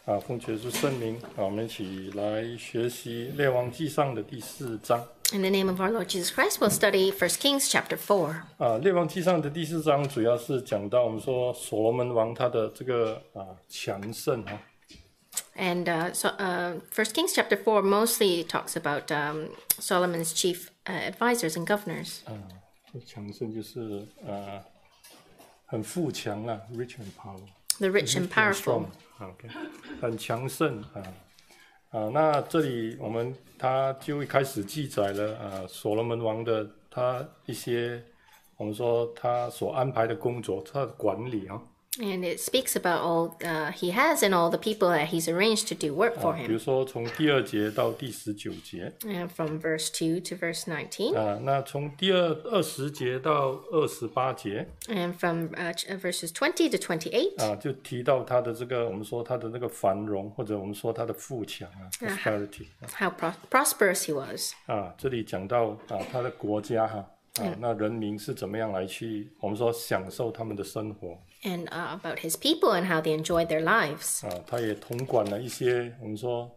奉主耶稣圣名，我们一起来学习列王记上的第4章。 In the name of our Lord Jesus Christ, we'll study 1 Kings chapter 4. 列王记上的第4章主要是讲到我们说所罗门王他的这个强盛 And 1 Kings chapter 4 mostly talks about Solomon's chief advisors and governors. 强盛就是很富强啦 ，rich and The rich and powerful. OK， 很强盛那这里他就一开始记载了所罗门王的他一些我们说他所安排的工作，他的管理 And it speaks about all he has and all the people that he's arranged to do work for 比如 him. 说从第2节到第19节 From verse 2 to verse 19. 那从第20节到28节 And from verses 20 to 28. 就提到他的这个我们说他的那个繁荣，或者我们说他的富强prosperity How prosperous he was. 这里讲到他的国家那人民是怎么样来去我们说享受他们的生活。 And about his people and how they enjoyed their lives. 他也统管了一些我们说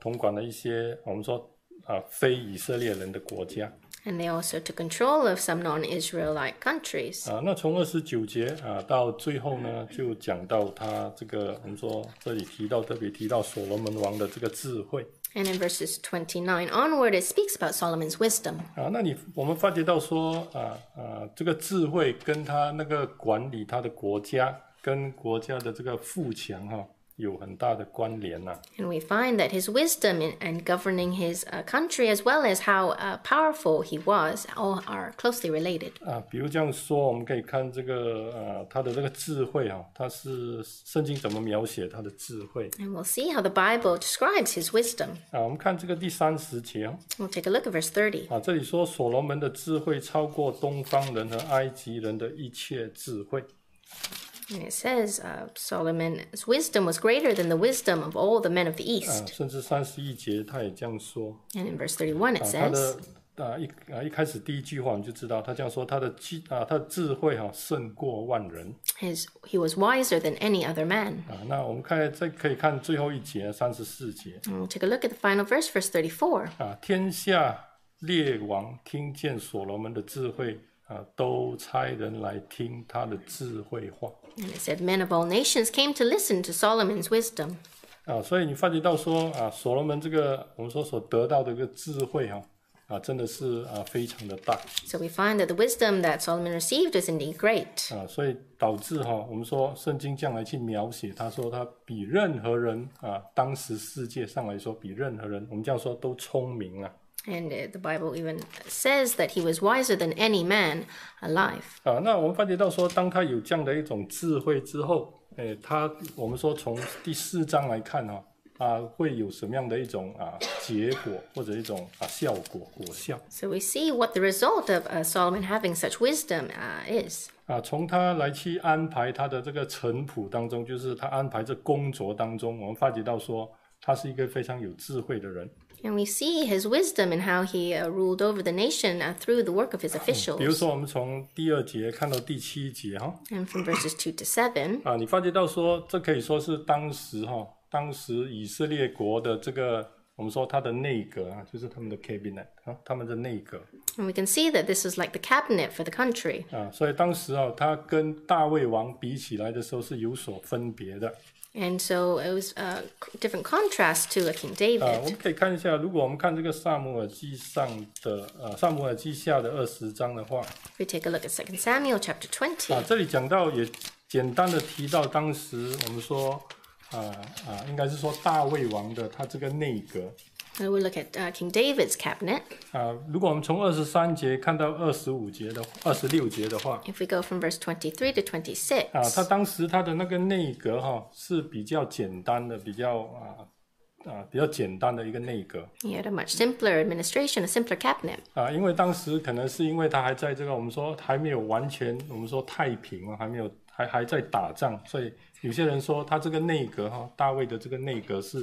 非以色列人的国家。 And they also took control of some non-Israelite countries. 那从29节到最后呢，就讲到他这个我们说这里特别提到所罗门王的这个智慧。 And in verses 29 onward, it speaks about Solomon's wisdom. 那我们发觉到说这个智慧跟他那个管理他的国家跟国家的这个富强有很大的关联 And we find that his wisdom in governing his country, as well as how powerful he was, all are closely related. 比如这样说，我们可以看这个他的这个智慧他是圣经怎么描写他的智慧。 And we'll see how the Bible describes his wisdom. 我们看这个第30节 We'll take a look at verse 30. 这里说所罗门的智慧超过东方人和埃及人的一切智慧。 And it says Solomon's wisdom was greater than the wisdom of all the men of the East. 甚至31节他也这样说。 And in verse 31 it 他 says, 的一开始第一句话我们就知道，他这样说，他的智慧胜过万人。 he was wiser than any other man. 那我们再可以看最后一节34节。 And we'll take a look at the final verse, verse 34. 天下列王听见所罗门的智慧都差人来听他的智慧话。 And it said, men of all nations came to listen to Solomon's wisdom. 所以你发觉到说所罗门这个我们说所得到的一个智慧真的是非常的大。 So we find that the wisdom that Solomon received is indeed great. 所以导致我们说圣经这样来去描写，他说他比任何人当时世界上来说比任何人，我们这样说都聪明 And the Bible even says that he was wiser than any man alive. 那我们发觉到说，当他有这样的一种智慧之后，我们说从第4章来看会有什么样的一种结果或者一种效果果效。 So we see what the result of Solomon having such wisdom is. 从他来去安排他的这个臣仆当中，就是他安排这工作当中，我们发觉到说他是一个非常有智慧的人。 And we see his wisdom in how he ruled over the nation through the work of his officials. 比如说我们从第2节看到第7节 And from verses 2 to 7. 你发觉到说这可以说是当时以色列国的这个我们说他的内阁就是他们的 cabinet 他们的内阁。 And we can see that this is like the cabinet for the country. 所以当时他跟大卫王比起来的时候是有所分别的。 And so it was a different contrast to King David. 我们可以看一下，如果我们看这个撒母耳记下的20章的话 If we take a look at 2 Samuel chapter 20. 这里讲到也简单的提到当时我们说应该是说大卫王的他这个内阁。 And we'll look at King David's cabinet. 如果我们从23节看到26节的话 If we go from verse 23 to 26. 他当时他的那个内阁是比较简单的，比较简单的一个内阁。 He had a much simpler administration, a simpler cabinet. 因为当时可能是因为他还在这个我们说还没有完全我们说太平还在打仗，所以有些人说他这个内阁大卫的这个内阁是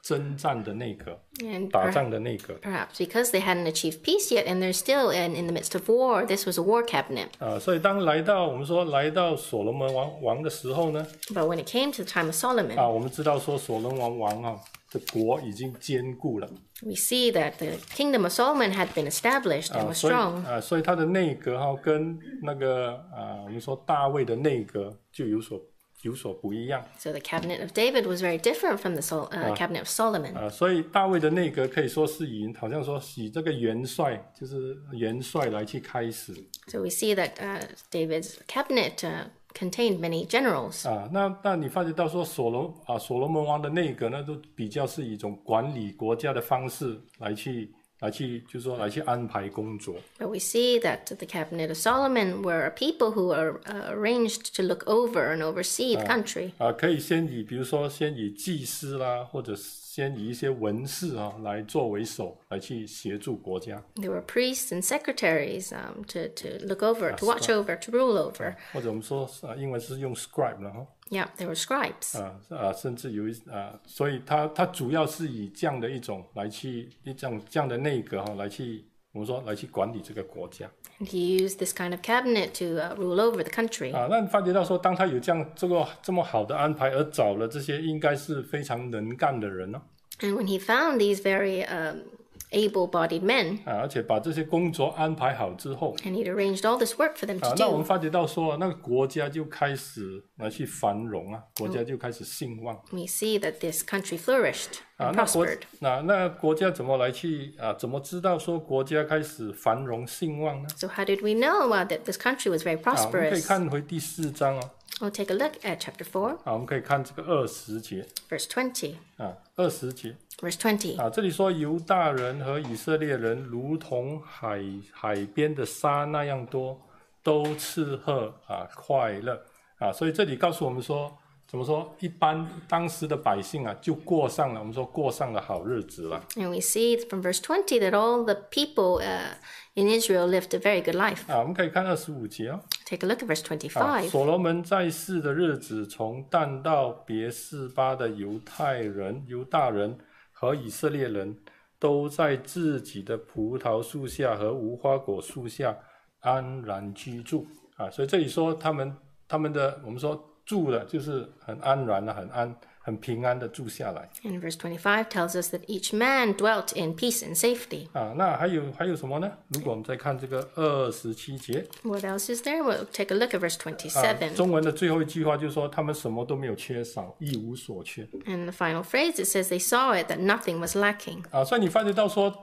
征战的内阁， And 打仗的内阁。 perhaps because they hadn't achieved peace yet and they're still in the midst of war, this was a war cabinet. 所以当来到我们说来到所罗门王的时候呢， But when it came to the time of Solomon, 我们知道说所罗门王的国已经坚固了， we see that the kingdom of Solomon had been established and was 所以 strong. 所以他的内阁跟那个我们说大卫的内阁就有所不一样。 So the cabinet of David was very different from the cabinet of Solomon. 所以大卫的内阁可以说是好像说以这个元帅，就是元帅来去开始。 So we see that David's cabinet contained many generals. 那你发觉到说所罗门王的内阁呢，都比较是以一种管理国家的方式来去就是说来去安排工作。 But we see that the cabinet of Solomon were people who are arranged to look over and oversee the country. 可以比如说先以祭司啦，或者先以一些文士来作为首，来去协助国家。 There were priests and secretaries to look over, to watch over, to rule over. 或者我们说英文是用 scribe 了哈。 Yeah, there were scribes. 甚至所以它主要是以这样的一种来去这样的内阁来去我们说来去管理这个国家。 And he used this kind of cabinet to rule over the country. 那你发觉到说，当他有这么好的安排，而找了这些应该是非常能干的人呢， And when he found these very able-bodied men, 而且把这些工作安排好之后， and he'd arranged all this work for them to 那我们 do, 发觉到说，那个国家就开始来去繁荣国家就开始兴旺。 we see that this country flourished and 那国家怎么来去怎么知道说国家开始繁荣兴旺呢？ So how did we know that this country was very 我们可以 prosperous? 看回第4章 We'll take a look at chapter 4, 我们可以看这个20节 verse 20. 20节 Verse 20. 这里说犹大人和以色列人如同海边的沙那样多，都吃喝快乐所以这里告诉我们说，怎么说？一般当时的百姓就过上了我们说过上了好日子了。 And we see from verse 20 that all the people in Israel lived a very good life. 我们可以看25节 Take a look at verse 25. 所罗门在世的日子，从但到别是巴的犹大人和以色列人，都在自己的葡萄树下和无花果树下安然居住所以这里说他们的我们说住的就是很安然很平安的住下来。 And verse 25 tells us that each man dwelt in peace and safety. 那还有什么呢？如果我们再看这个27节 What else is there? We'll take a look at verse 27. 中文的最后一句话就是说他们什么都没有缺少，一无所缺。 And the final phrase, it says they saw it, that nothing was lacking. 所以你发觉到说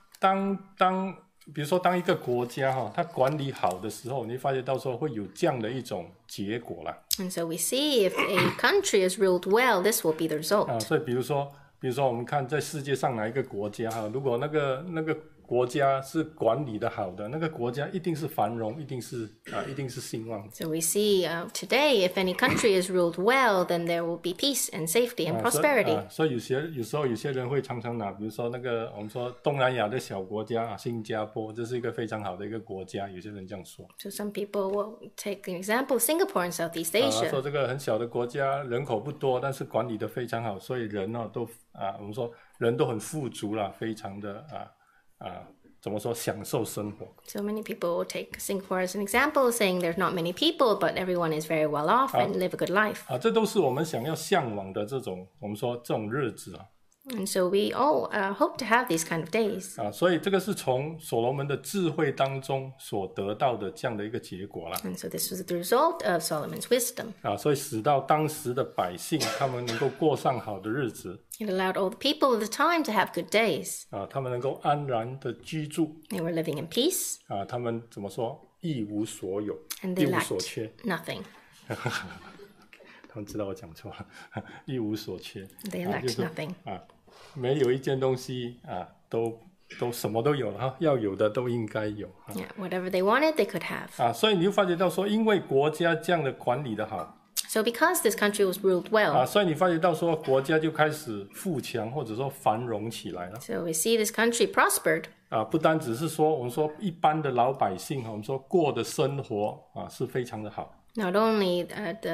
比如说当一个国家它管理好的时候，你发觉到说会有这样的一种结果啦。 And so we see if a country is ruled well, this will be the result. 所以比如说我们看在世界上哪一个国家如果那个国家是管理的好的，那个国家一定是繁荣，一定是兴旺。 So we see today, if any country is ruled well, then there will be peace and safety and prosperity. 所以有时候有些人会常常拿，比如说那个我们说东南亚的小国家新加坡，这是一个非常好的一个国家，有些人这样说。 So some people will take an example of Singapore in Southeast Asia. 说这个很小的国家，人口不多，但是管理得非常好，所以人都我们说人都很富足啦，非常的怎么说享受生活。 So many people will take Singapore as an example, saying there's not many people, but everyone is very well off and live a good life. 这都是我们想要向往的这种我们说这种日子 And so we all hope to have these kind of days. 所以这个是从所罗门的智慧当中所得到的这样的一个结果啦。 And so this was the result of Solomon's wisdom. 所以使到当时的百姓他们能够过上好的日子 It allowed all the people of the time to have good days. 他们能够安然的居住 They were living in peace 他们怎么说一无所有 and 一 they 无所 lacked 缺 nothing. 他们知道我讲错了一无所缺 They lacked 就是 nothing. 没有一件东西都什么都有了要有的都应该有 Yeah, whatever they wanted, they could have. 所以你就发觉到说，因为国家这样的管理的好 So because this country was ruled well, 所以你发觉到说，国家就开始富强或者说繁荣起来了 so we see this country prospered. 不单只是说我们说一般的老百姓我们说过的生活是非常的好 Not only the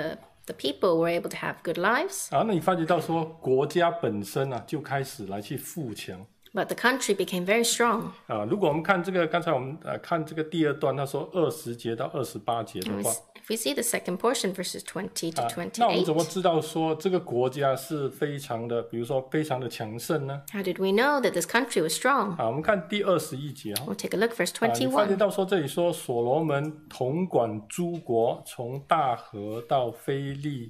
the people were able to have good lives, 那你发觉到说国家本身就开始来去富强。 but the country became very strong. 如果我们看这个，刚才我们看这个第二段，他说20节到28节的话， If we see the second portion, verses 20 to 那我们怎么 28, 知道说这个国家是非常的，比如说非常的强盛呢？ how did we know that this country was strong? 我们看第21节 We'll take a look, verse 你发觉 21. 到说这里说所罗门统管诸国，从大河到非利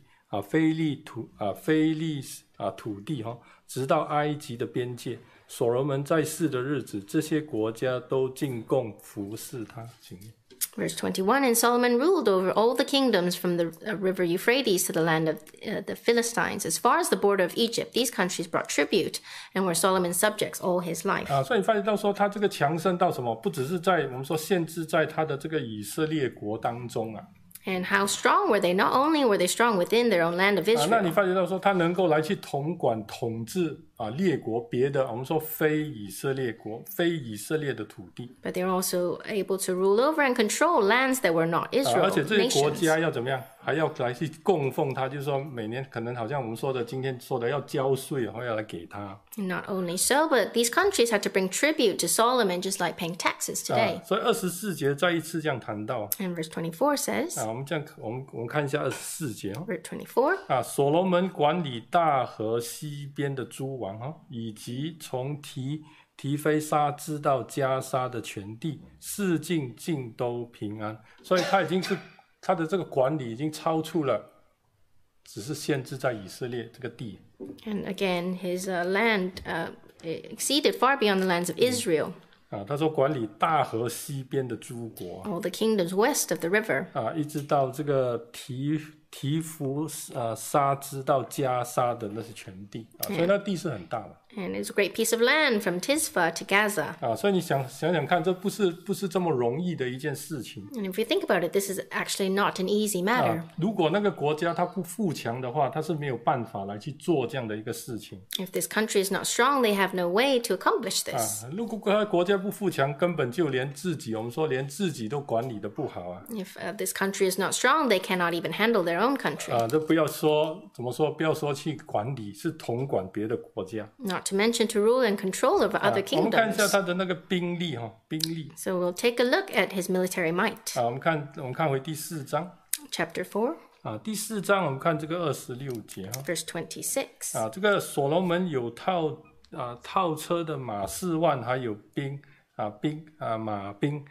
土地直到埃及的边界。所罗门在世的日子，这些国家都进贡服侍他。 Verse 21, and Solomon ruled over all the kingdoms from the river Euphrates to the land of the Philistines, as far as the border of Egypt. These countries brought tribute and were Solomon's subjects all his life. 所以你发现到说他这个强盛到什么，不只是在我们说限制在他的这个以色列国当中 And how strong were they? Not only were they strong within their own land of 那你 Israel, 发觉到说他能够来去统治列国别的我们说非以色列国非以色列的土地 but they were also able to rule over and control lands that were not 而 Israel 且这些国 nations. 家要怎么样，还要来去供奉他，就是说每年可能好像我们说的今天说的要交税，然后要来给他 And not only so, but these countries had to bring tribute to Solomon, just like paying taxes today. 所以24节再一次这样谈到 And verse 24 says, 我们这样我们看一下24节 verse 24, 所罗门管理大河西边的诸王以及从提非沙直到加沙的全地，四境尽都平安。所以他已经是他的这个管理已经超出了只是限制在以色列这个地。 and again, his land exceeded far beyond the lands of Israel, 他说管理大河西边的诸国 all the kingdoms west of the river, 一直到这个提弗沙直到加沙的那是全地所以那地是很大的。 and it's a great piece of land from Tisva to Gaza. 所以你想看，这不是这么容易的一件事情。 And if you think about it, this is actually not an easy matter. 如果那个国家它不富强的话，它是没有办法来去做这样的一个事情。 If this country is not strong, they have no way to accomplish this. 如果国家不富强，根本就连自己，我们说连自己都管理的不好 If this country is not strong, they cannot even handle their own country. 都不要说怎么说，不要说去管理，是统管别的国家。 Not to mention to rule and control over other 我们看一下 kingdoms. 他的那个兵力 So we'll take a look at his military might. 我们看回第4章 Chapter 4, 第4章我们看这个26节 verse 26. 这个所罗门有套车的马4万，还有马兵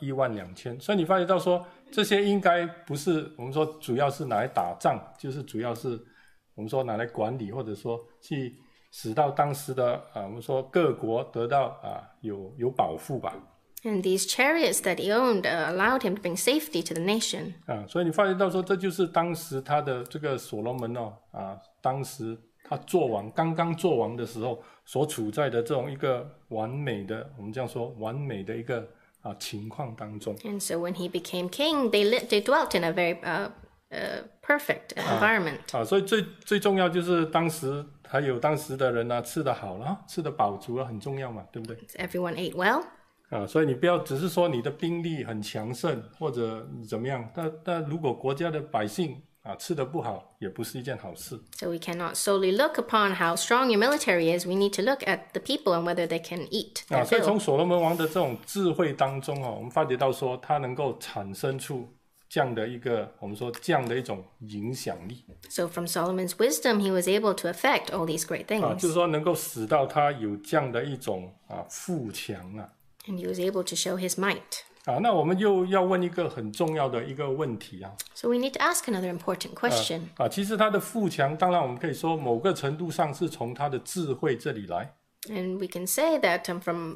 12000，所以你发觉到说这些应该不是我们说主要是拿来打仗，就是主要是我们说拿来管理，或者说去使到当时的我们说各国得到有保护吧。 And these chariots that he owned allowed him to bring safety to the nation. 所以你发觉到说这就是当时他的这个所罗门当时他刚刚做王的时候所处在的这种一个完美的，我们这样说完美的一个情况当中。 And so when he became king, they dwelt in a very perfect environment. 所以最重要就是当时还有当时的人吃得好了，吃得饱足了，很重要嘛，对不对？ Everyone ate well. 所以你不要只是说你的兵力很强盛或者怎么样，但如果国家的百姓吃得不好，也不是一件好事。 So we cannot solely look upon how strong your military is. We need to look at the people and whether they can eat their 所以 fill. 从所罗门王的这种智慧当中我们发觉到说他能够产生出这样的一个我们说这样的一种影响力 So from Solomon's wisdom, he was able to affect all these great 就 things. 是说能够使到他有这样的一种富强 And he was able to show his might. 那我们又要问一个很重要的一个问题 So we need to ask another important question. 其实他的富强当然我们可以说某个程度上是从他的智慧这里来 And we can say that from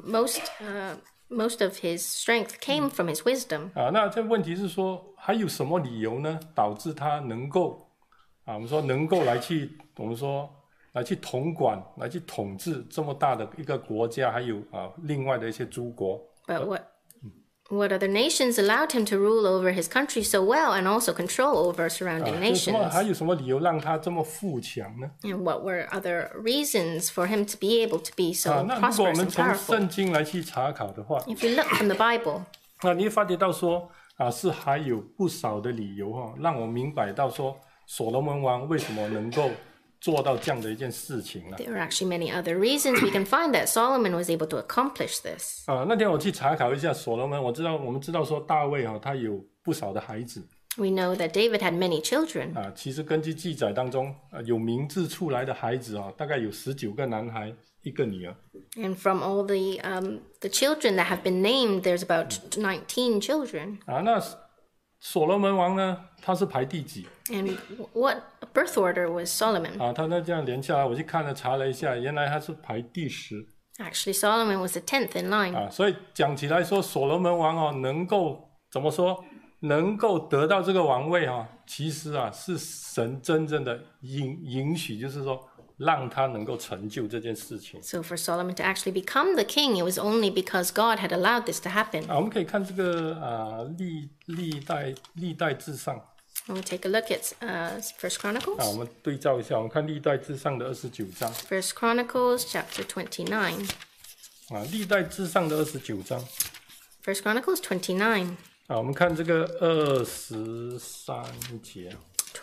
most of his strength came from his wisdom. 那这问题是说还有什么理由呢导致他能够我们说能够来去我们说来去统管来去统治这么大的一个国家，还有另外的一些诸国 But what other nations allowed him to rule over his country so well and also control over surrounding 还 nations? 有什么理由让他这么富强呢 And what were other reasons for him to be able to be so 那如果我 prosperous 们 and 从 powerful? 圣经来去查考的话 If you look from the Bible, 那你会发觉到说是还有不少的理由让我明白到说所罗门王为什么能够做到这样的一件事情呢？ There are actually many other reasons we can find that Solomon was able to accomplish this. 那天我去查考一下所罗门，我们知道说大卫他有不少的孩子。 We know that David had many children. 其实根据记载当中，有名字出来的孩子大概有19个男孩，1个女儿。 And from all the children that have been named, there's about 19 children. 那所罗门王呢，他是排第几？ And what birth order was Solomon? 他那这样连下来，我去查了一下，原来他是排第10。 Actually, Solomon was the 10th in line. 所以讲起来说，所罗门王能够怎么说？能够得到这个王位其实是神真正的允许，就是说让他能够成就这件事情。 So for Solomon to actually become the king, it was only because God had allowed this to happen. 我们可以看这个历代志上。 We'll take a look at First Chronicles. 我们对照一下，我们看历代志上的29章。 First Chronicles chapter 29. 历代志上的29章。 First Chronicles 29. 我们看这个23节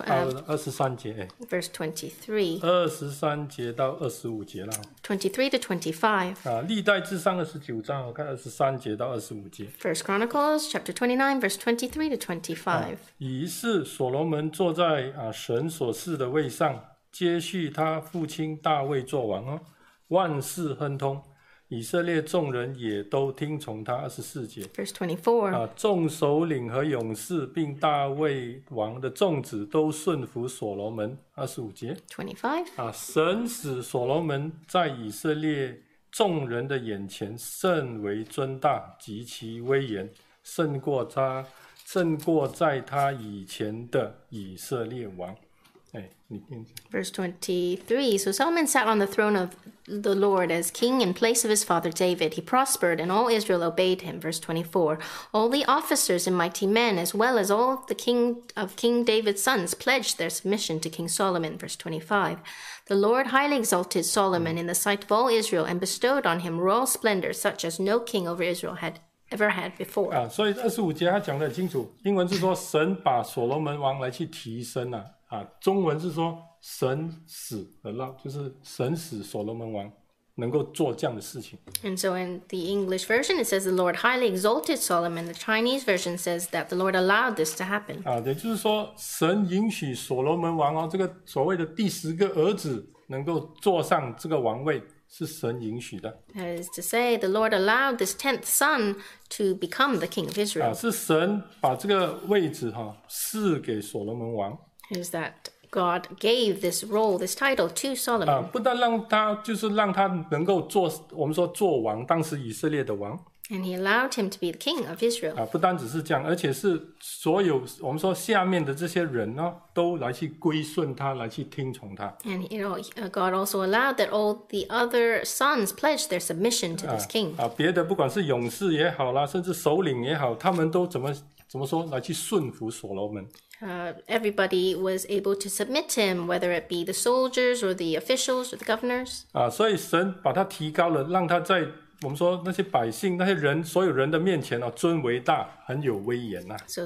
，23节 ，verse 23 ，23节到25节了。 23 to 25. 历代志上29章，我看23节到25节。 First Chronicles chapter 29, verse 23 to 25. 以是所罗门坐在神所赐的位上，接续他父亲大卫作王万事亨通。以色列众人也都听从他。24节 Verse 24. 众首领和勇士并大卫王的众子都顺服所罗门。25节 25. 神使所罗门在以色列众人的眼前甚为尊大，极其威严，胜过在他以前的以色列王。 Verse 23. So Solomon sat on the throne of the Lord as king in place of his father David. He prospered, and all Israel obeyed him. Verse 24. All the officers and mighty men, as well as all the King David's sons, pledged their submission to King Solomon. Verse 25. The Lord highly exalted Solomon in the sight of all Israel and bestowed on him royal splendor such as no king over Israel had ever had before. 所以25节他讲得很清楚，英文是说神把所罗门王来去提升中文是说神使就是神使所罗门王能够做这样的事情。 And so in the English version it says the Lord highly exalted Solomon. The Chinese version says that the Lord allowed this to happen. 也就是说神允许所罗门王这个所谓的第10个儿子能够坐上这个王位，是神允许的。 That is to say, the Lord allowed this 10th son to become the king of Israel. 是神把这个位置赐给所罗门王。 Is that God gave this role, this title to Solomon. 不但让他能够我们说做王，当时以色列的王。 And he allowed him to be the king of Israel. 不单只是这样，而且是所有我们说下面的这些人都来去归顺他，来去听从他。 And God also allowed that all the other sons pledged their submission to this king. 别的不管是勇士也好啦，甚至首领也好，他们都怎么说来去顺服所罗门。 Everybody was able to submit to him, whether it be the soldiers or the officials or the governors. 所以神把他提高了，让他在我们说那些百姓、那些人、所有人的面前尊为大，很有威严 So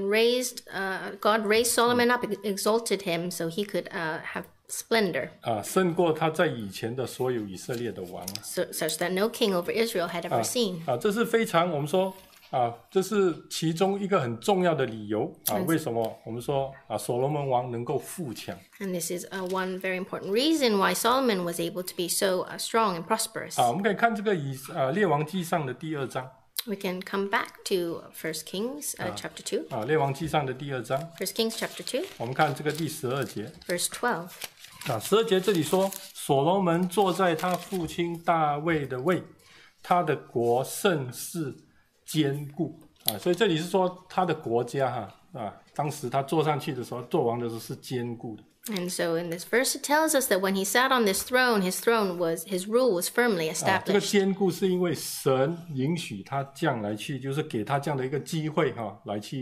God raised Solomon up, exalted him, so he could have splendor. 胜过他在以前的所有以色列的王 such that no king over Israel had ever seen. 这是非常我们说。这是其中一个很重要的理由为什么我们说所罗门王能够富强。 And this is one very important reason why Solomon was able to be so strong and prosperous. 我们可以看这个列王记上的第2章。 We can come back to 1 Kings chapter 2. 列王记上的第2章。 1 Kings chapter 2. 我们看这个第12节。 Verse 12. 12节这里说，所罗门坐在他父亲大卫的位，他的国甚是坚固所以这里是说他的国家当时他坐上去的时候，做王的时候是坚固的。 And so in this verse it tells us that when he sat on this throne, his rule was firmly established. 这个坚固是因为神允许他这样来去，就是给他这样的一个机会来去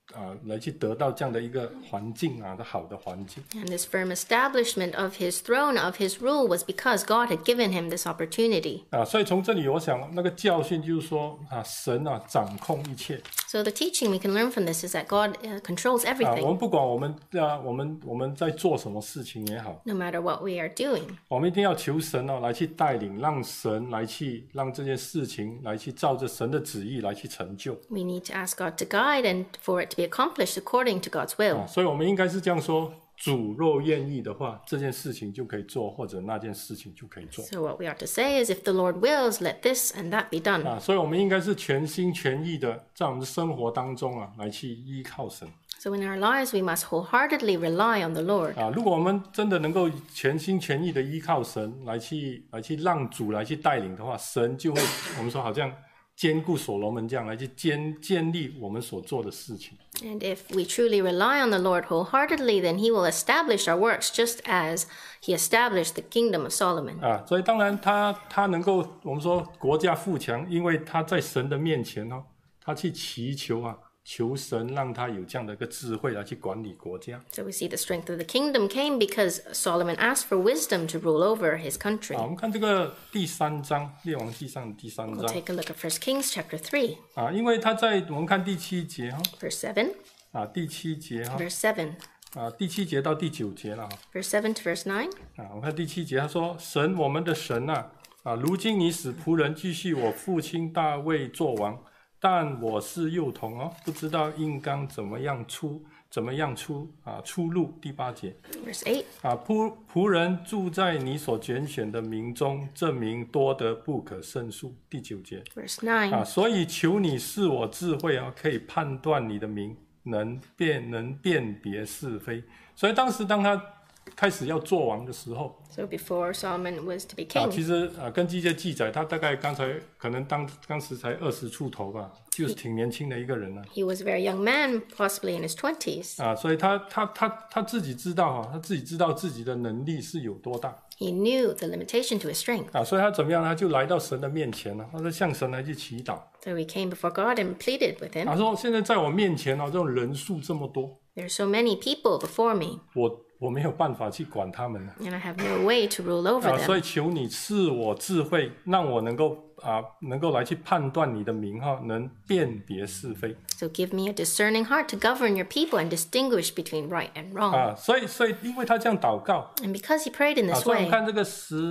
来去得到这样的一个环境的好的环境。 And this firm establishment of his throne, of his rule, was because God had given him this opportunity. 所以从这里我想那个教训就是说神掌控一切。 So the teaching we can learn from this is that God controls 我 everything. 们不管我们在做什么事情也好， No matter what we are doing, 我们一定要求神来去带领，让神来去让这件事情来去照着神的旨意来去成就。 we need to ask God to guide and for it to be accomplished according to God's will. 所以我们应该是这样说：主若愿意的话，这件事情就可以做，或者那件事情就可以做。 So what we ought to say is, if the Lord wills, let this and that be done. 所以我们应该是全心全意的在我们的生活当中来去依靠神。 So in our lives, we must wholeheartedly rely on the Lord. 如果我们真的能够全心全意的依靠神，来去让主来去带领的话，神就会我们说好像兼顾所罗门这样来去建立我们所做的事情。 And if we truly rely on the Lord wholeheartedly, then he will establish our works just as he established the kingdom of Solomon. 所以当然他能够我们说国家富强，因为他在神的面前他去祈求求神让他有这样的一个智慧来去管理国家。 So we see the strength of the kingdom came because Solomon asked for wisdom to rule over his country. 我们看这个第3章，列王纪上的第3 We'll 章 take a look at 1 Kings chapter 3, 因为他在我们看第7节 verse 7, 第7节 verse 7, 第7节到第9节了 verse 7 to verse 9. 我们看第7节，他说：“神，我们的神如今你使仆人继续我父亲大卫做王，但我是幼童不知道应当怎么样出路。”第8节 Verse 8, 仆人住在你所拣选的民中，这名多得不可胜数。第9节 verse 9. 所以求你赐我智慧可以判断你的名，能辨别是非。所以当他开始要做王的时候， So before Solomon was to be king, 其实根据一些记载，他大概可能当时才20出头吧，就是挺年轻的一个人了。 he was a very young man, possibly in his 20s. 所以他自己知道自己的能力是有多大。 He knew the limitation to his strength. 所以他怎么样呢？他就来到神的面前了，他就向神来去祈祷。 So he came before God and pleaded with him. 他说：“现在在我面前这种人数这么多， There are so many people before me, 我没有办法去管他们了。 and I have no way to rule over 所以 them. 求你赐我智慧，让我能够来去判断你的名能辨别是非。 So give me a discerning heart to govern your people and distinguish between right and wrong. 所以因为他这样祷告， And because he prayed in this 所以我们 way, 看这个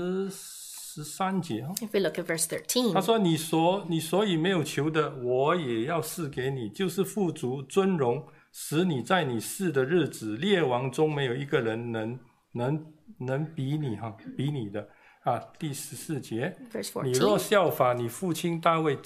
13节 if we look at verse 他 13, 说你所以没有求的，我也要赐给你，就是富足尊荣，使你在你世的日子，列王中没有一个人能比你的。第14节， verse 你若 14, 效法你父亲大卫，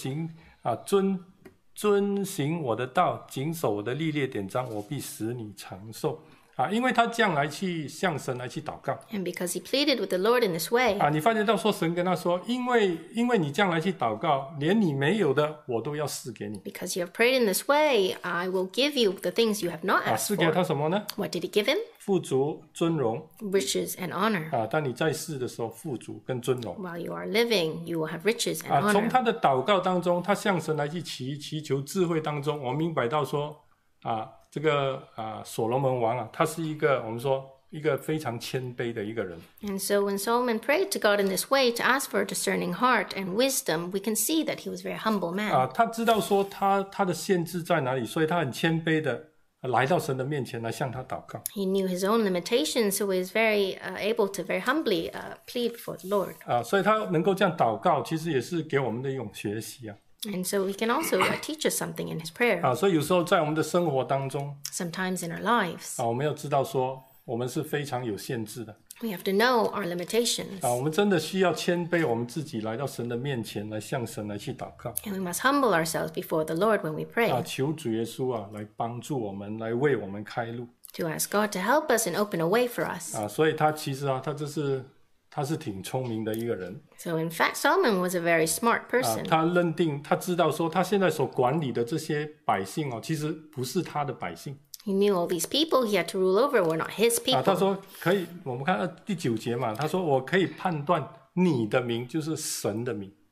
遵行我的道，谨守我的律例典章，我必使你长寿。因为他这样来去向神来去祷告。 and because he pleaded with the Lord in this way, 你发现到说神跟他说，因为你这样来去祷告，连你没有的我都要赐给你。 because you have prayed in this way, I will give you the things you have not 赐 asked 给 for. 他什么呢？ What did he give him? 富足尊荣 Riches and honor. 当你在世的时候，富足跟尊荣 While you are living, you will have riches and 从 honor. 他的祷告当中，他向神来去祈求智慧当中，我明白到说这个所罗门王他是一个我们说一个非常谦卑的一个人。 And so when Solomon prayed to God in this way to ask for a discerning heart and wisdom, we can see that he was a very humble man. 他知道说他的限制在哪里，所以他很谦卑的来到神的面前来向他祷告。 He knew his own limitations, so he was very able to very humbly plead for the Lord. 所以他能够这样祷告，其实也是给我们的一种学习 And so he can also teach us something in his prayer. 所以有时候在我们的生活当中 Sometimes in our lives, 我们要知道说我们是非常有限制的 we have to know our limitations. 我们真的需要谦卑我们自己来到神的面前来向神来去祷告 And we must humble ourselves before the Lord when we pray, 求主耶稣来帮助我们，来为我们开路 to ask God to help us and open a way for us. 所以他其实他是挺聪明的一个人 So in fact, Solomon was a very smart person. 他知道说他现在所管理的这些百姓其实不是他的百姓 He knew all these people he had to rule over were not his 他 people. 说可以，我们看第9节嘛，他说我可以判断你的名就是神的名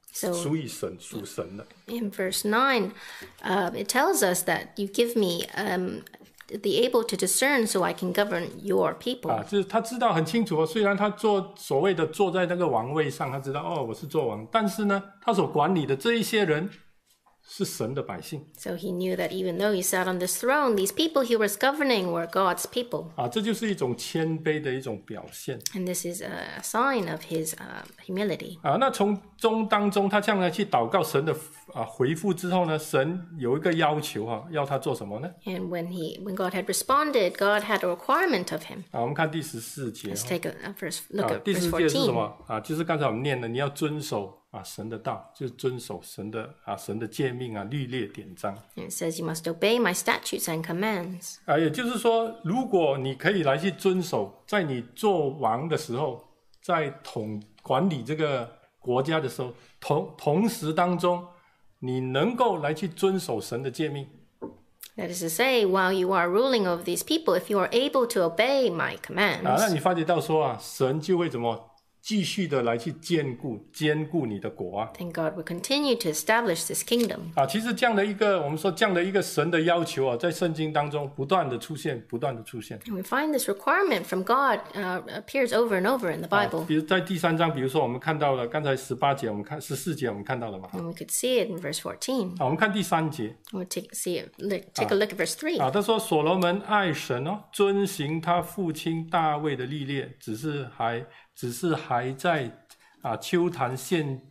So 属于神、属神的。 in verse 9, it tells us that you give me the able to discern so I can govern your people. 啊，就是他知道很清楚哦，虽然他所谓的坐在那个王位上，他知道哦我是做王，但是呢，他所管理的这一些人是神的百姓 So he knew that even though he sat on this throne, these people he was governing were God's people. 啊，这就是一种谦卑的一种表现 And this is a sign of his humility. 啊。那从当中，他这样来去祷告神的回复之后呢，神有一个要求啊，要他做什么呢？ And when God had responded, God had a requirement of him. 啊，我们看第14节 Let's take look at 第 verse 14节是什 14. 么啊？就是刚才我们念的，你要遵守神的道，就是遵守神的诫命律例典章 And it says you must obey my statutes and commands. 也就是说，如果你可以来去遵守，在你做王的时候，在管理这个国家的时候，同时当中，你能够来去遵守神的诫命 That is to say, while you are ruling over these people, if you are able to obey my 那 commands, 你发觉到说神就会怎么继续的来去兼顾你的国 then God will continue to establish this kingdom. 其实这样的一个我们说这样的一个神的要求在圣经当中不断的出现。 And we find this requirement from God appears over and over in the Bible. 比如在第3章，比如说我们看到了刚才18节，我们看14节，我们看到了嘛 And we could see it in verse 14. 我们看第3节 We'll take a look at verse 3. 他说所罗门爱神遵行他父亲大卫的律例，只是还在秋坛献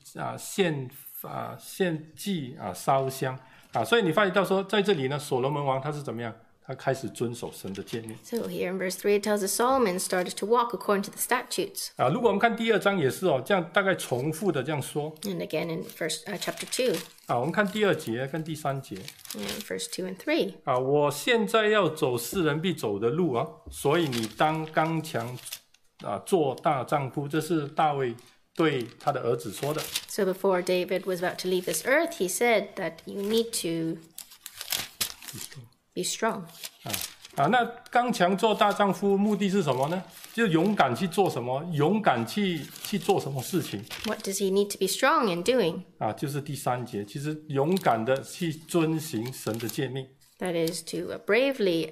祭烧香所以你发现到说在这里呢，所罗门王他是怎么样？他开始遵守神的诫命 So here in verse 3 it tells us Solomon started to walk according to the statutes. 如果我们看第2章也是这样大概重复的这样说 And again in chapter 2, 我们看第2节跟第3节 and verse 2 and 3. 我现在要走世人必走的路所以你当刚强做大丈夫，这是大卫对他的儿子说的。 So before David was about to leave this earth, he said that you need to be strong. 那刚强做大丈夫目的是什么呢？就是勇敢去做什么，勇敢去做什么事情 What does he need to be strong in doing? 就是第3节，其实勇敢的去遵行神的诫命 That is to bravely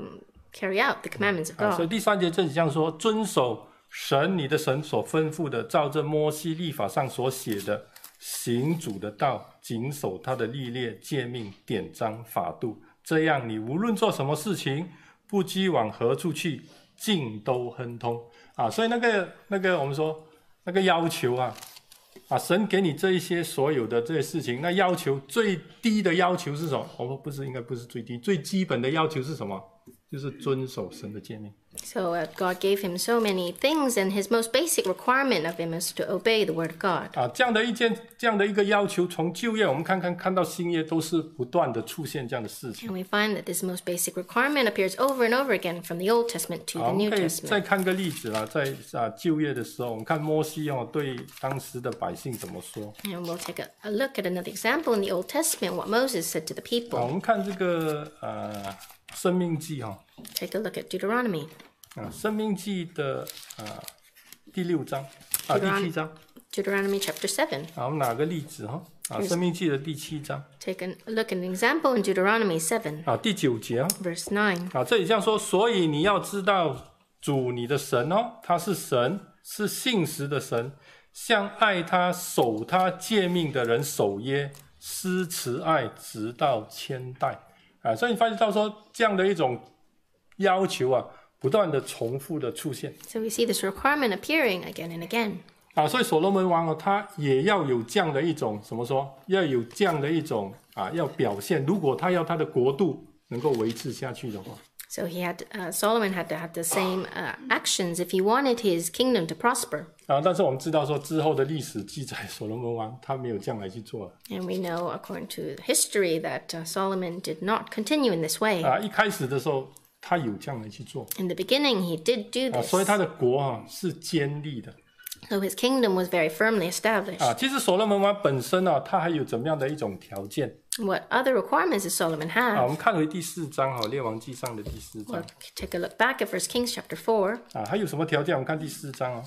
carry out the commandments of 所以 God. 第3节这里这样说，遵守你的神所吩咐的，照着摩西律法上所写的，行主的道，谨守他的律例、诫命、典章、法度，这样你无论做什么事情，不拘往何处去，尽都亨通所以那个我们说那个要求神给你这一些所有的这些事情，那要求最低的要求是什么？我们应该不是最低，最基本的要求是什么？就是遵守神的诫命。 So God gave him so many things, and his most basic requirement of him is to obey the word of God. 这样的一个要求，从旧约我们看到新约都是不断的出现这样的事情。 And we find that this most basic requirement appears over and over again from the Old Testament to 我 the 们 New 可以 Testament. 再看个例子在旧约的时候，我们看摩西对当时的百姓怎么说。 And we'll take a look at another example in the Old Testament, what Moses said to the 我 people. 们看这个生命记 Take a look at Deuteronomy. 生命记的第6章第7章 Deuteronomy chapter 7. 我们拿个例子生命记的第7章 Take a look at an example in Deuteronomy 7, 第9节 verse 9. 这里这样说，所以你要知道主你的神他是神，是信实的神，向爱他守他诫命的人守约，施慈爱直到千代所以你发现到说这样的一种要求不断的重复的出现 So we see this requirement appearing again and again. 所以所罗门王他也要有这样的一种怎么说？要有这样的一种要表现，如果他要他的国度能够维持下去的话。 So Solomon had to have the same actions if he wanted his kingdom to prosper. 但是我们知道说之后的历史记载，所罗门王他没有这样来去做 And we know, according to history, that Solomon did not continue in this way. 一开始的时候他有这样来去做 In the beginning, he did do this. 所以他的国是坚立的 So his kingdom was very firmly established. 其实所罗门王本身他还有怎么样的一种条件 What other requirements does Solomon 我 have? 们看回第4章列王记上的第4章 We'll take a look back at 1 Kings chapter 4. 还有什么条件？我们看第4章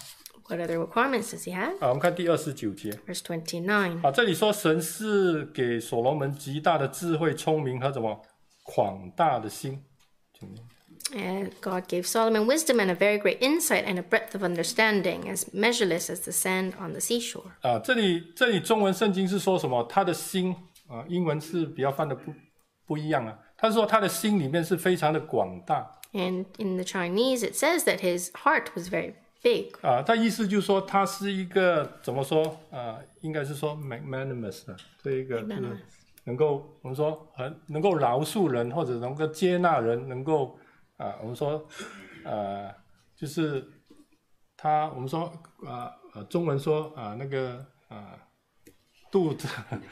What other requirements does he have? 我们看第29节。 Verse 29. 这里说神是给所罗门极大的智慧、聪明和什么广大的心。 And God gave Solomon wisdom and a very great insight and a breadth of understanding, as measureless as the sand on the seashore. 这里中文圣经是说什么？他的心英文是比较翻的不一样啊。他说他的心里面是非常的广大。 And in the Chinese, it says that his heart was very big. 他意思就是说他是一个怎么说应该是说 magnanimous 的这一个就是能够我们说能够饶恕人或者能够接纳人，能够我们说就是他我们说中文说那个肚子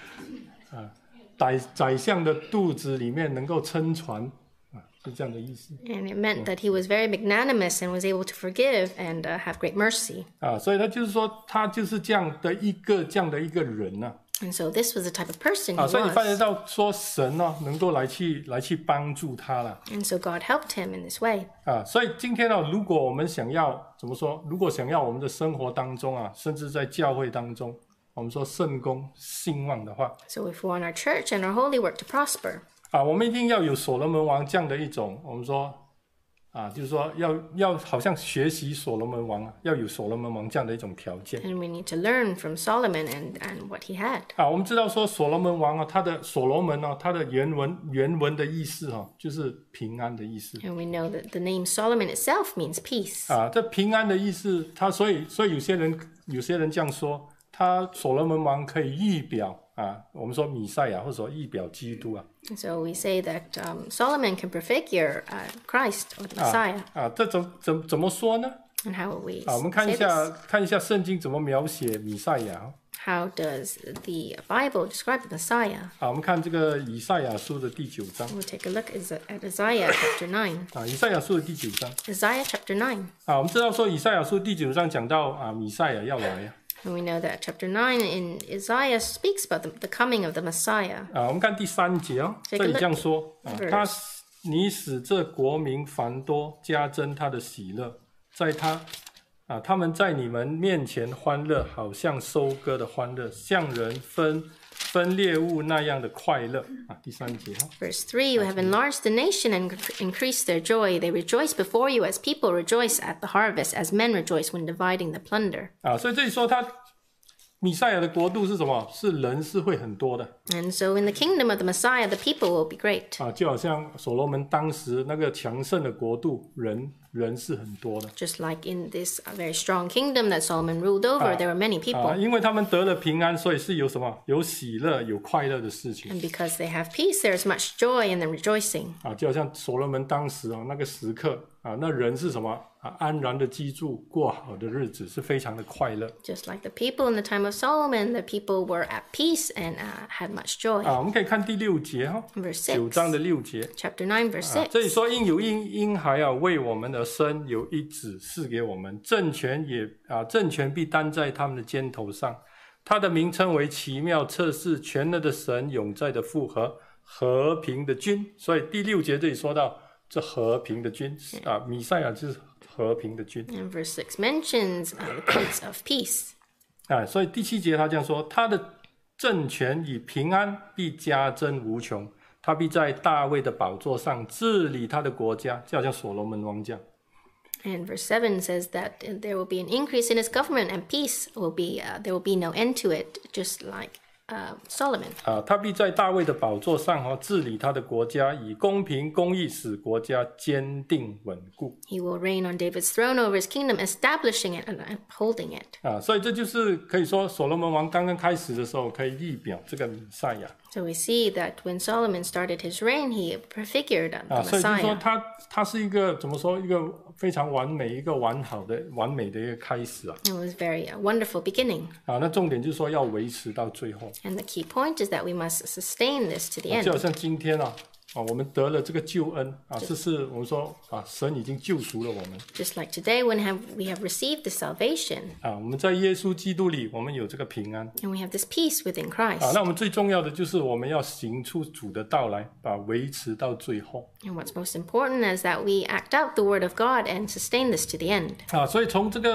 宰相的肚子里面能够撑船是这样的意思。 And it meant that he was very magnanimous and was able to forgive and have great mercy. 所以他就是说他就是这样的一个人啊。 And so this was the type of person he 所以你发现 was. 到说神能够来去帮助他了。 And so God helped him in this way. 所以今天如果我们想要怎么说？如果想要我们的生活当中甚至在教会当中，我们说圣工兴旺的话， So if we want our church and our holy work to prosper, 我们一定要有所罗门王这样的一种，我们说就是说要好像学习所罗门王要有所罗门王这样的一种条件。 and we need to learn from Solomon and what he had. 我们知道说所罗门王他的所罗门他的原文的意思就是平安的意思。 And we know that the name Solomon itself means peace. 这平安的意思，所以有些人这样说，他所罗门王可以预表我们说弥赛亚或者说预表基督 And so we say that Solomon can prefigure Christ or the Messiah. 这怎么说呢？ And how will we 我们看一 say 下 this? 圣经怎么描写弥赛亚。 How does the Bible describe the Messiah? 我们看这个以赛亚书的第9章。 We'll take a look at Isaiah chapter 9. 以赛亚书的第9章。 Isaiah chapter 9. 我们知道说以赛亚书第9章讲到弥赛亚要来。 And we know that chapter 9 in Isaiah speaks about the coming of the Messiah. 我们看第3节这里这样说你使这国民繁多，加增他的喜乐，在他们在你们面前欢乐，好像收割的欢乐，像人分猎物那样的快乐。第3节 Verse 3, you have enlarged the nation and increased their joy. They rejoice before you as people rejoice at the harvest, as men rejoice when dividing the plunder. 所以这里说弥赛亚的国度是什么？是人是会很多的。 And so in the kingdom of the Messiah, the people will be great. 就好像所罗门当时那个强盛的国度，人是很多的。 Just like in this very strong kingdom that Solomon ruled over, there were many people. 因为他们得了平安，所以是有什么？有喜乐、有快乐的事情。 And because they have peace, there is much joy in them rejoicing. 就好像所罗门当时那个时刻那人是什么？安然的居住，过好的日子，是非常的快乐。 Just like the people in the time of Solomon, the people were at peace and had much joy. 我们可以看第6节 Verse 9 6, 章的6节。 chapter 9, verse 6. 这里说因有婴孩为我们而生，有一子赐给我们，政权必担在他们的肩头上。他的名称为奇妙、测试、全能的神、永在的父和平的君。所以第6节这里说到这和平的君弥赛亚就是和平的君。 And verse 6 mentions the Prince of Peace. 所以第7节他这样说，他的政权与平安必加增无穷，他必在大卫的宝座上治理他的国家，就好像所罗门王这样。 And verse 7 says that there will be an increase in his government and peace will be, there will be no end to it, just like Solomon. 他必在大卫的宝座上治理他的国家，以公平公义使国家坚定稳固。 He will reign on David's throne over his kingdom, establishing it and upholding it. 所以这就是可以说所罗门王刚刚开始的时候可以预表这个弥赛亚。 So we see that when Solomon started his reign, he prefigured the 所以就是说 Messiah. 他是一个怎么说一个非常完美一个完美的一个开始 It was very wonderful beginning. 那重点就是说要维持到最后。 And the key point is that we must sustain this to the 就好 end. 像今天我们得了这个救恩是我们说神已经救赎了我们 Just like today, when we have received the salvation, 我们在耶稣基督里我们有这个平安 and we have this peace within Christ. 那我们最重要的就是我们要行出主的道来，维持到最后 And what's most important is that we act out the word of God and sustain this to the end. 所以从这个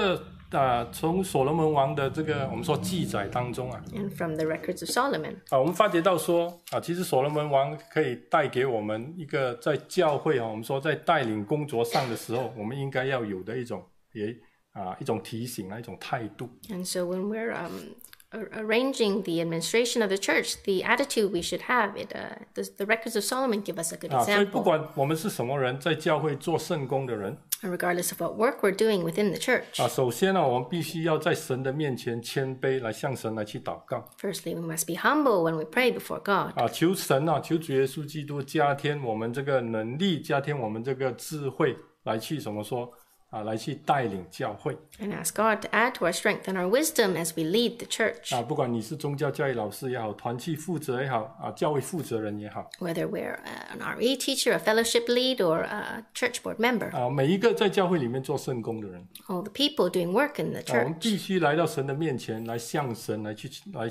从所罗门王的这个我们说记载当中啊， and from the records of Solomon. 我们发觉到说其实所罗门王可以带给我们一个在教会我们说在带领工作上的时候，我们应该要有的一种提醒一种态度。 And so when we're arranging the administration of the church, the attitude we should have, the records of Solomon give us a good 所以不 example. 管我们是什么人，在教会做圣工的人 And regardless of what work we're doing within the church, 首先呢，我们必须要在神的面前谦卑，来向神来去祷告 firstly, we must be humble when we pray before God. 求神求主耶稣基督加添我们这个能力，加添我们这个智慧，来去怎么说来去带领教会 And ask God to add to our strength and our wisdom as we lead the church. 不管你是宗教教育老师也好，团契负责也好教会负责人也好 Whether we're an RE teacher, a fellowship lead, or a church board member, 每一个在教会里面做圣工的人 all the people doing work in the 我们 church, 必须来到神的面前，来向神来去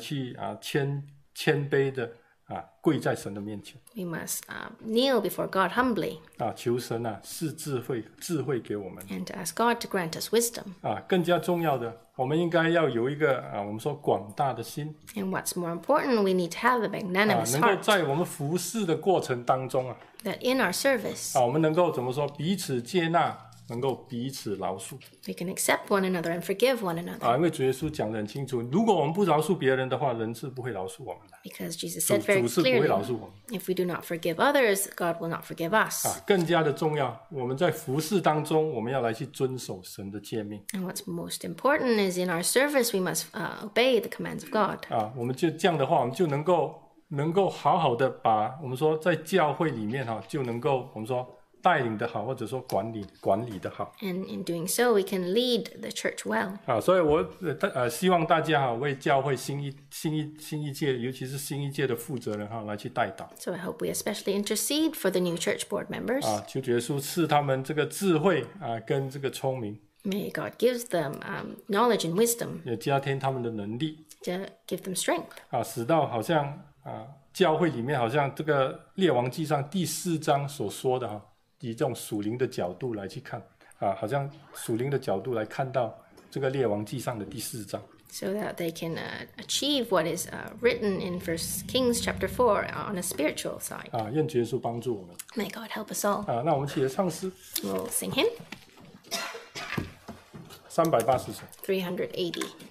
谦卑的跪在神的面前 we must kneel before God humbly 求神赐智慧给我们 and to ask God to grant us wisdom. 更加重要的，我们应该要有一个我们说广大的心 And what's more important, we need to have a magnanimous 能够 heart 在我们服侍的过程当中 that in our service 我们能够怎么说彼此接纳，能够彼此饶恕 we can accept one another and forgive one another. 因为主耶稣讲得很清楚，如果我们不饶恕别人的话，人是不会饶恕我们的 Because Jesus said very 主是不会 clearly, 饶恕我们 if we do not forgive others, God will not forgive us. 更加的重要，我们在服侍当中，我们要来去遵守神的诫命 And what's most important is in our service, we must obey the commands of God. 我们就这样的话，我们就能够好好的把我们说在教会里面就能够我们说带领的好，或者说管理的好 And in doing so, we can lead the church well. 所以我希望大家为教会新一届，尤其是新一届的负责人来去代祷 So I hope we especially intercede for the new church board members. 求主耶稣赐他们这个智慧跟这个聪明， May God give them knowledge and wisdom 也加添他们的能力 to give them strength. 使到好像教会里面好像这个列王记上第4章所说的以这种属灵的角度来去看好像属灵的角度来看到这个列王记上的第4章 So that they can achieve what is written in 1 Kings chapter 4 on a spiritual side. 愿主耶稣帮助我们 May God help us all. 那我们起来唱诗 We'll sing hymn 380首 380.